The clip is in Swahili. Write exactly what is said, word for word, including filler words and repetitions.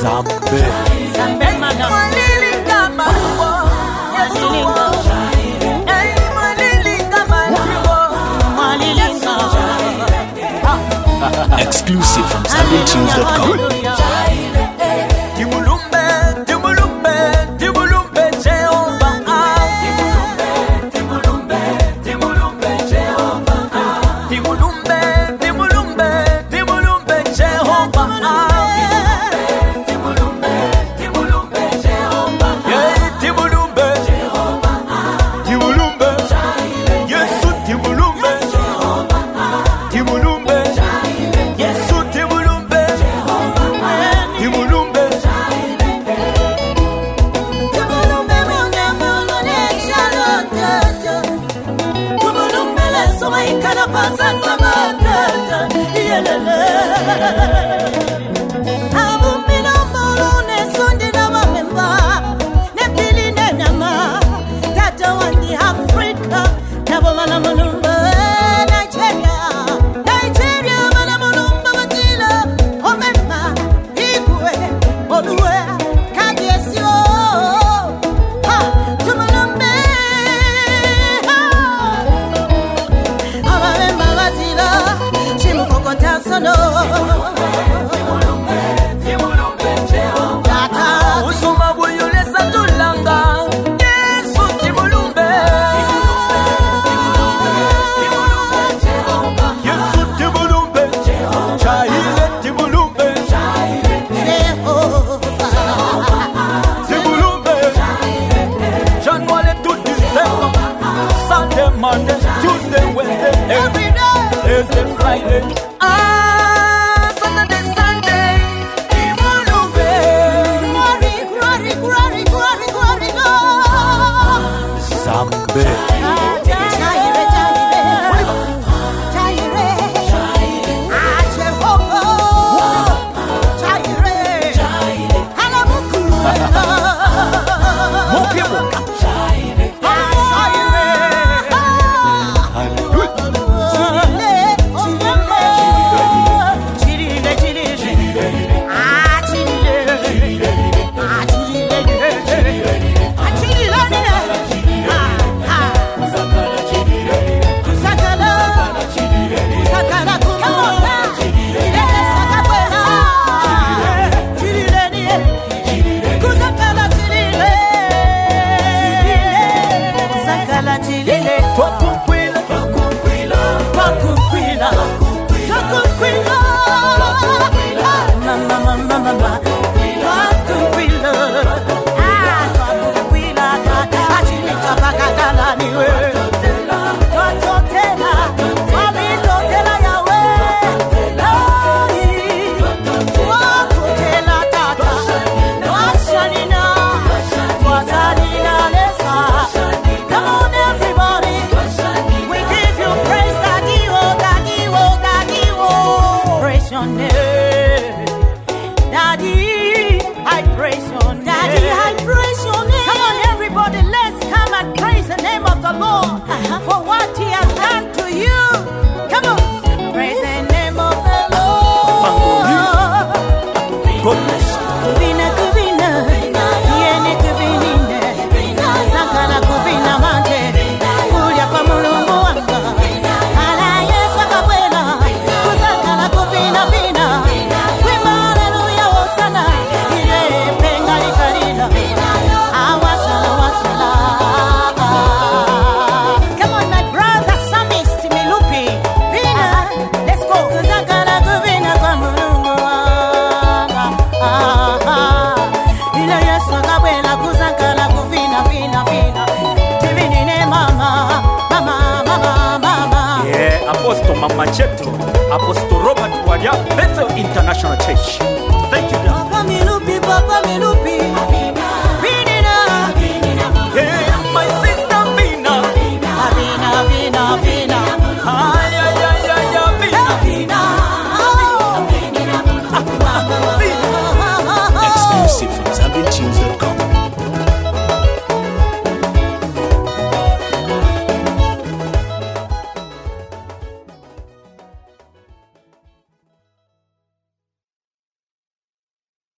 Zambe Zambe mana Mwalilinga maruo Yesu Ei mwalilinga maruo Mwalilinga exclusive from Sunday Tunes dot com. Timulumbe, timulumbe, timulumbe Jehovah. Timulumbe, timulumbe, timulumbe Jehovah. Timulumbe, timulumbe, timulumbe Jehovah. Timulumbe, timulumbe Jehovah. Yeah, timulumbe Jehovah. Timulumbe, Yesu timulumbe Jehovah. Timulumbe, Yesu timulumbe Jehovah. Timulumbe. Timulumbe mwanga mwanga ne charlotte Timulumbe le soma ikana pasa sabata Yelele Abumino molo ne sundi na mamemba Ne pili ne nama Tata wandi Afrika Nabo mana mulumba Nigeria Nigeria mana mulumba watila Omema Igwe Oluwe Kagesio Ha Tumulumbe Abamemba watila Chimukokota sono Timulumbe Jehovah. Tata Usuma buyule satulanga. Yesu timulumbe. Timulumbe Jehovah. Yesu timulumbe. Chaile timulumbe. Jehovah Timulumbe. January to December. Sunday, Monday, Tuesday, Wednesday, every day. Thursday, Friday. Ah, Saturday, Sunday. Timulumbe. Glory, glory, glory, glory, glory, Lord. Zambe Jaire, Jaire, Jaire, Ah, Jehovah, Jaire, Halamuku, Mukemuka. Chirile, chirile, Ah, chirile, Ah, chirile, Ah, chirile, Ah, ah. Sakala, sakala kumona, ilele sakakwela, chirile niye, kusakala chirile, sakala chirile, Twakukwila, twakukwila, twakukwila, twakukwila, mama, mama, mama, twakukwila, ah, twakukwila, tata, achili tabakagala niwe. Twatotela, twabitotela yawe. Ai, twakutela tata, twashanina, twasanina lesa. Come on everybody, we give you praise, Daddy, oh, Daddy, oh, Daddy, oh. Praise your name, Daddy, I praise your name. Daddy, I praise your name. Come on everybody, let's come and praise the name of the Lord for what he has done to you. Come on, praise the name of the Lord. goodness. Kuvina, kuvina, yene kuvinine, sakala kuvina mante, kulia kwa mulungu wanga. Ala Yesu akabwela, kusakala kuvina vina, kwimba haleluya hosana, ile penga likalila, awasala wasala. Come on my brother Psalmist Milupi, vina, let's go. Kusakala kuvina kwa mulungu wanga. Ah, ah. Ile Yesu akabwela kusakala kuvina vina vina, tivinine mama, mama, mama, mama. yeah, Apostle Mama Cheto, Apostle Robert Wadia, Bethel International Church. Thank you, God. Papa Milupi, Papa Milupi.